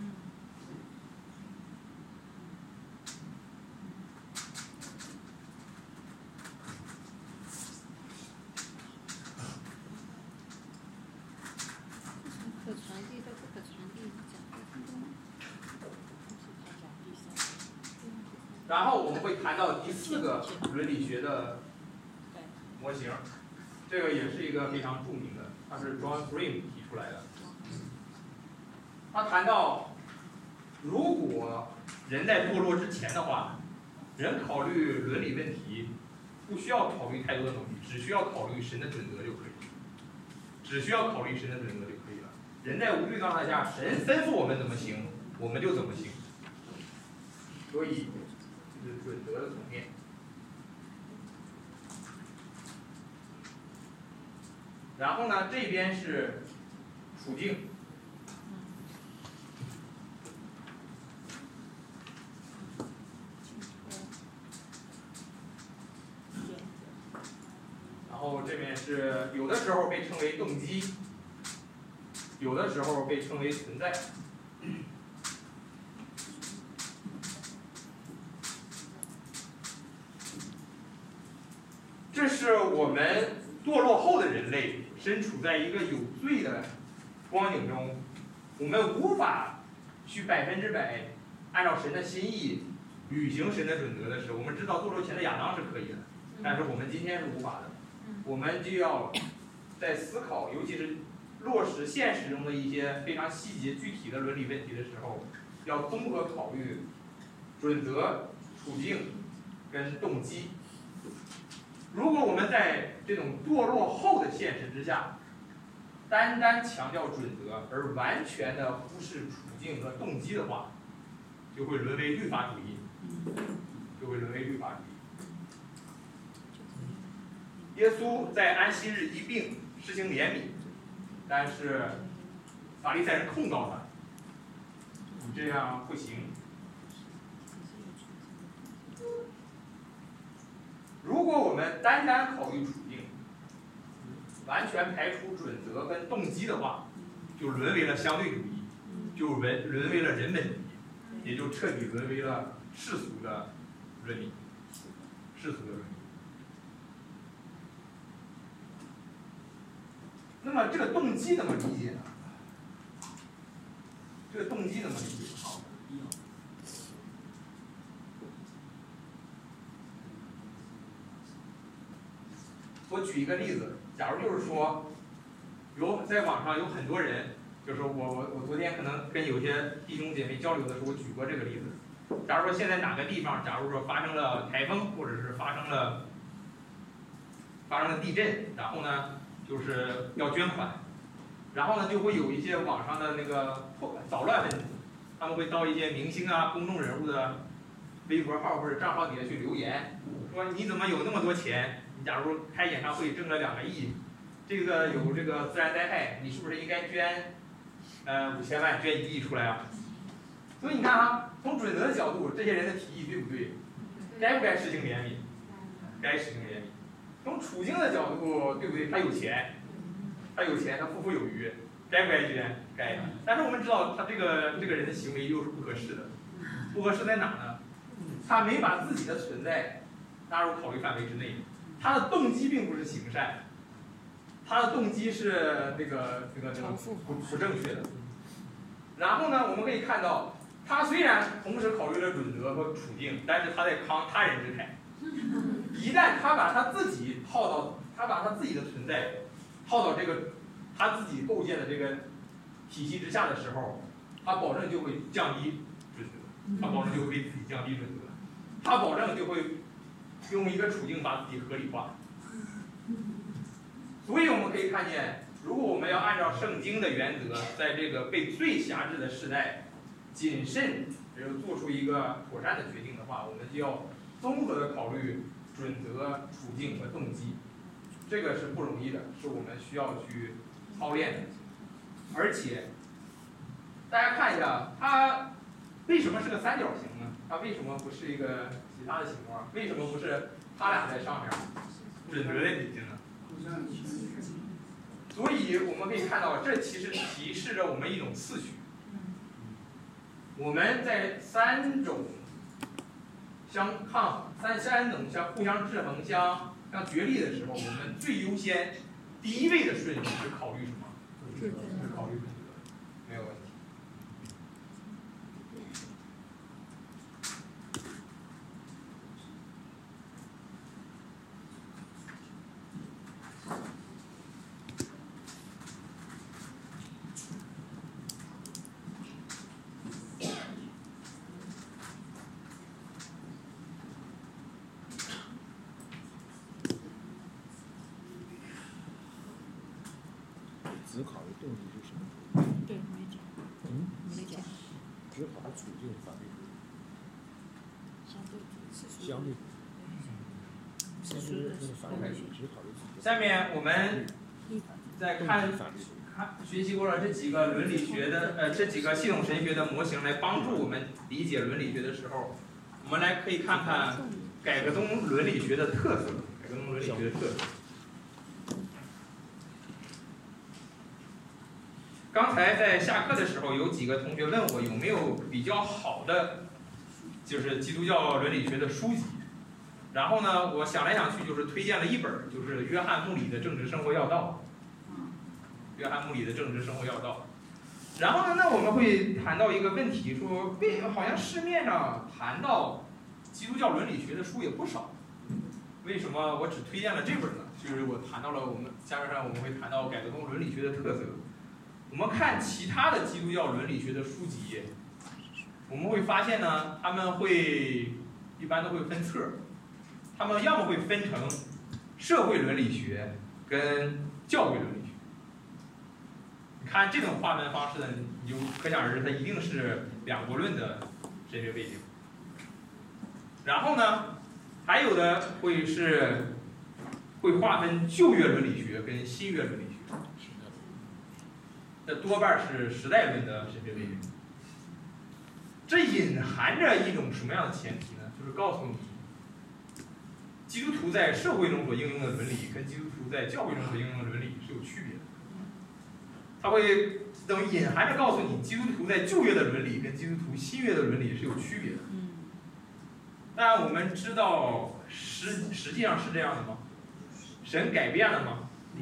可传递到不可传递，讲得通吗？ 然后我们会谈到第四个伦理学的模型，这个也是一个非常著名的，它是 John Frame 提出来的。他谈到，如果人在堕落之前的话，人考虑伦理问题不需要考虑太多的努力，只需要考虑神的准则就可以，只需要考虑神的准则就可以了。人在无罪状态下，神吩咐我们怎么行，我们就怎么行。所以这是准则的层面。然后呢，这边是处境。然后这边是有的时候被称为动机，有的时候被称为存在。这是我们堕落后的人类身处在一个有罪的光景中，我们无法去百分之百按照神的心意履行神的准则的时候，我们知道堕落前的亚当是可以的，但是我们今天是无法的。我们就要在思考，尤其是落实现实中的一些非常细节具体的伦理问题的时候，要综合考虑准则、处境跟动机。如果我们在这种堕落后的现实之下，单单强调准则而完全的忽视处境和动机的话，就会沦为律法主义，就会沦为律法主义。耶稣在安息日一并施行怜悯，但是法利赛人控告他，你这样不行。如果我们单单考虑处境，完全排除准则跟动机的话，就沦为了相对主义，就沦沦为了人本主义，也就彻底沦为了世俗的伦理，世俗的伦理。那么这个动机怎么理解呢？这个动机怎么理解？我举一个例子，假如就是说，有在网上有很多人，就是我我我昨天可能跟有些弟兄姐妹交流的时候，我举过这个例子。假如说现在哪个地方，假如说发生了台风，或者是发生了发生了地震，然后呢就是要捐款，然后呢就会有一些网上的那个捣乱分子，他们会到一些明星啊、公众人物的微博号或者账号底下去留言，说你怎么有那么多钱？你假如开演唱会挣了两个亿，这个有这个自然灾害，你是不是应该捐呃五千万、捐一亿出来啊？所以你看啊，从准则的角度，这些人的提议对不对？该不该实行怜悯？该实行怜悯。 从处境的角度，对不对？他有钱，他有钱，他富富有余，该不该捐？该。但是我们知道，他这个这个人的行为又是不合适的。不合适在哪呢？他没把自己的存在纳入考虑范围之内，他的动机并不是行善，他的动机是那个那个那个不不正确的。然后呢，我们可以看到，他虽然同时考虑了准则和处境，但是他在慷他人之慨。一旦他把他自己套到，他把他自己的存在套到这个他自己构建的这个体系之下的时候，他保证就会降低准则，他保证就会给自己降低准则，他保证就会用一个处境把自己合理化。所以我们可以看见，如果我们要按照圣经的原则，在这个被最辖制的时代，谨慎只有做出一个妥善的决定的话，我们就要综合的考虑准则、处境和动机，这个是不容易的，是我们需要去操练的。而且，大家看一下，它为什么是个三角形呢？它为什么不是一个其他的形状？为什么不是它俩在上面，准则在底下呢？所以我们可以看到，这其实提示着我们一种次序。我们在三种相抗、三三种相互相制衡、相相角力的时候，我们最优先第一位的顺序是考虑什么？是考虑准则，没有问题。 只考虑动机是什么？ 对，没讲。 嗯， 没讲。 只考虑处境法律。 相对相对。其实那个法律只考虑处境。 下面我们再看看学习过了这几个伦理学的呃这几个系统神学的模型，来帮助我们理解伦理学的时候，我们来可以看看改革宗伦理学的特色。改革宗伦理学的特色。刚才在下课的时候，有几个同学问我有没有比较好的，就是基督教伦理学的书籍。然后呢，我想来想去，就是推荐了一本，就是约翰穆里的《政治生活要道》。约翰穆里的《政治生活要道》。然后呢，那我们会谈到一个问题，说为好像市面上谈到基督教伦理学的书也不少，为什么我只推荐了这本呢？就是我谈到了我们下面上我们会谈到改革宗伦理学的特色。我们看其他的基督教伦理学的书籍，我们会发现呢，他们会一般都会分册，他们要么会分成社会伦理学跟教育伦理学。你看这种划分方式呢，你就可想而知，它一定是两国论的神学背景。然后呢，还有的会是会划分旧约伦理学跟新约伦理学。这多半是时代论的神学背景。这隐含着一种什么样的前提呢？就是告诉你，基督徒在社会中所应用的伦理，跟基督徒在教会中所应用的伦理是有区别的。它会等于隐含着告诉你，基督徒在旧约的伦理跟基督徒新约的伦理是有区别的。但我们知道实实际上是这样的吗？神改变了吗？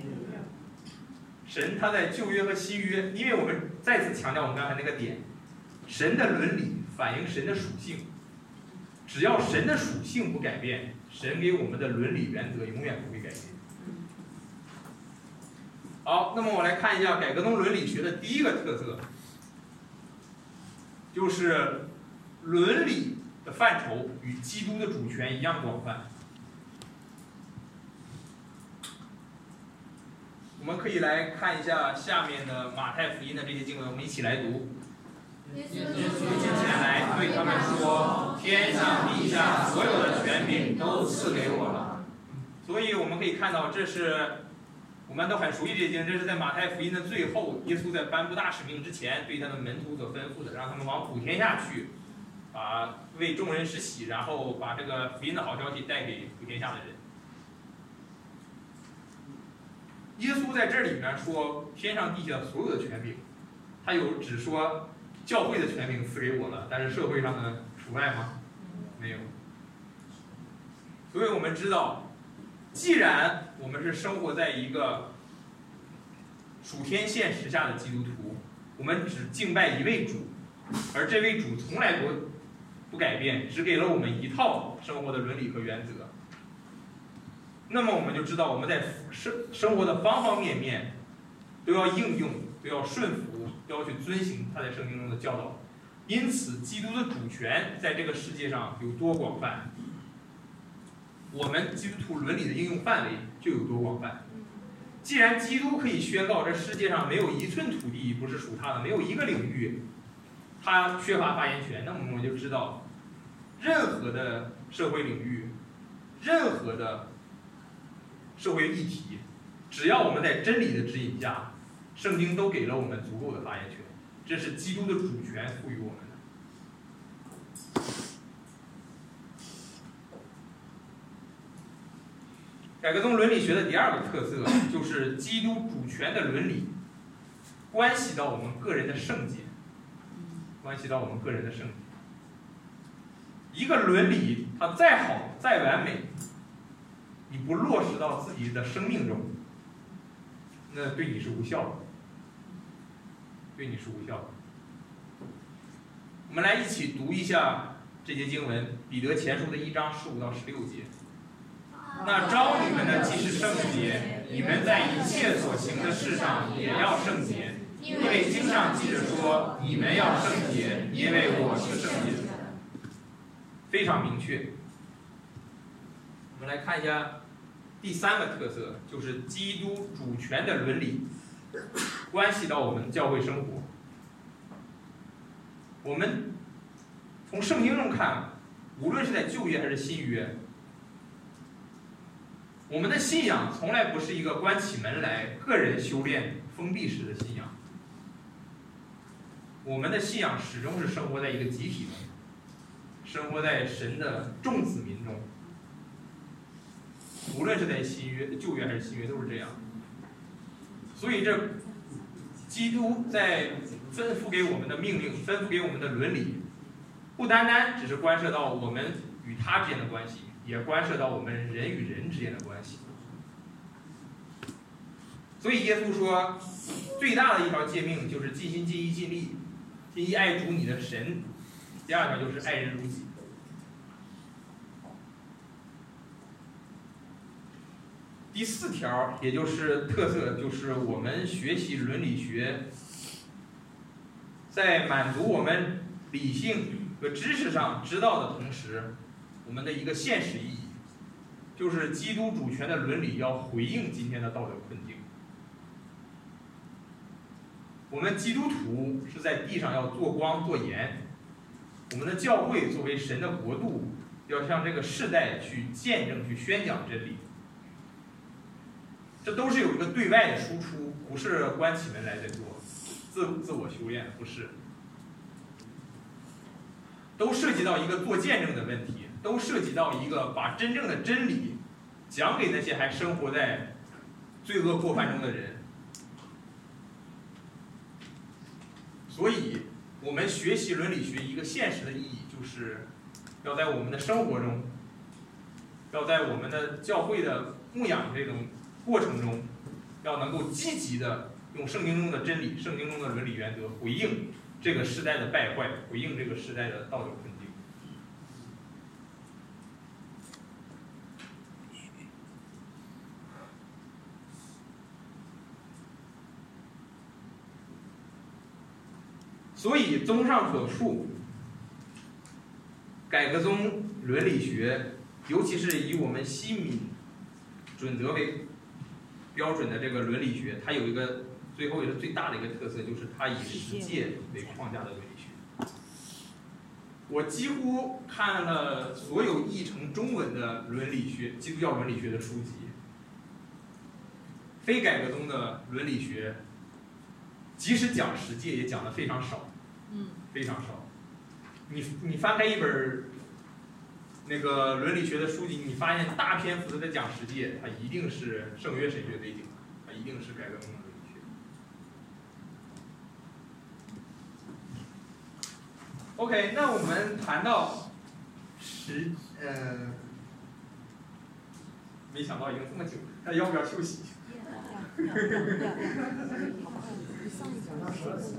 神他在旧约和新约，因为我们再次强调我们刚才那个点，神的伦理反映神的属性，只要神的属性不改变，神给我们的伦理原则永远不会改变。好，那么我来看一下改革宗伦理学的第一个特色，就是伦理的范畴与基督的主权一样广泛。我们可以来看一下下面的马太福音的这些经文，我们一起来读。耶稣前来对他们说：“天上地下所有的权柄都赐给我了。”所以我们可以看到，这是我们都很熟悉这些经，这是在马太福音的最后，耶稣在颁布大使命之前对他的门徒所吩咐的，让他们往普天下去，啊，为众人施洗，然后把这个福音的好消息带给普天下的人。 督在这里面说天上地下所有的权柄，他有只说教会的权柄赐给我了，但是社会上的除外吗？没有。所以我们知道，既然我们是生活在一个属天现实下的基督徒，我们只敬拜一位主，而这位主从来不不改变，只给了我们一套生活的伦理和原则。那么我们就知道，我们在生生活的方方面面都要应用，都要顺服，都要去遵行他在圣经中的教导。因此，基督的主权在这个世界上有多广泛，我们基督徒伦理的应用范围就有多广泛。既然基督可以宣告这世界上没有一寸土地不是属他的，没有一个领域他缺乏发言权，那么我们就知道，任何的社会领域，任何的社会议题，只要我们在真理的指引下，圣经都给了我们足够的发言权，这是基督的主权赋予我们的。改革宗伦理学的第二个特色就是基督主权的伦理关系到我们个人的圣洁，关系到我们个人的圣洁。一个伦理它再好再完美，你不落实到自己的生命中，那对你是无效的，对你是无效的。我们来一起读一下这节经文，彼得前书的一章十五到十六节。那召你们的既是圣洁，你们在一切所行的事上也要圣洁，因为经上记着说，你们要圣洁，因为我是圣洁的。非常明确。我们来看一下第三个特色，就是基督主权的伦理关系到我们教会生活。我们从圣经中看，无论是在旧约还是新约，我们的信仰从来不是一个关起门来个人修炼封闭式的信仰，我们的信仰始终是生活在一个集体中，生活在神的众子民中。无论是在新约、旧约还是新约，都是这样。所以这基督在吩咐给我们的命令，吩咐给我们的伦理，不单单只是关涉到我们与他之间的关系，也关涉到我们人与人之间的关系。所以耶稣说，最大的一条诫命就是尽心尽意尽力，尽意爱主你的神。第二条就是爱人如己。第四条，也就是特色，就是我们学习伦理学，在满足我们理性和知识上知道的同时，我们的一个现实意义，就是基督主权的伦理要回应今天的道德困境。我们基督徒是在地上要做光做盐，我们的教会作为神的国度，要向这个世代去见证、去宣讲真理。这都是有一个对外的输出，不是关起门来在做，自自我修炼，不是，都涉及到一个做见证的问题，都涉及到一个把真正的真理讲给那些还生活在罪恶过犯中的人。所以，我们学习伦理学一个现实的意义，就是要在我们的生活中，要在我们的教会的牧养这种过程中，要能够积极的用圣经中的真理、圣经中的伦理原则回应这个时代的败坏，回应这个时代的道德困境。所以，综上所述，改革宗伦理学，尤其是以我们西敏准则为标准的这个伦理学，它有一个最后也是最大的一个特色，就是它以实践为框架的伦理学。我几乎看了所有译成中文的伦理学、基督教伦理学的书籍，非改革宗的伦理学，即使讲实践也讲的非常少， 嗯， 非常少。你你翻开一本那个伦理学的书籍，你发现大篇幅的在讲实践，它一定是圣约神学背景的，它一定是改革功能准确。OK， 那我们谈到时呃，没想到已经这么久，那要不要休息？ 要要要要，好快，你上一讲到十二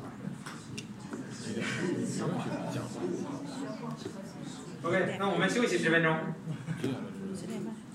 OK， 那我们休息十分钟。 十点半。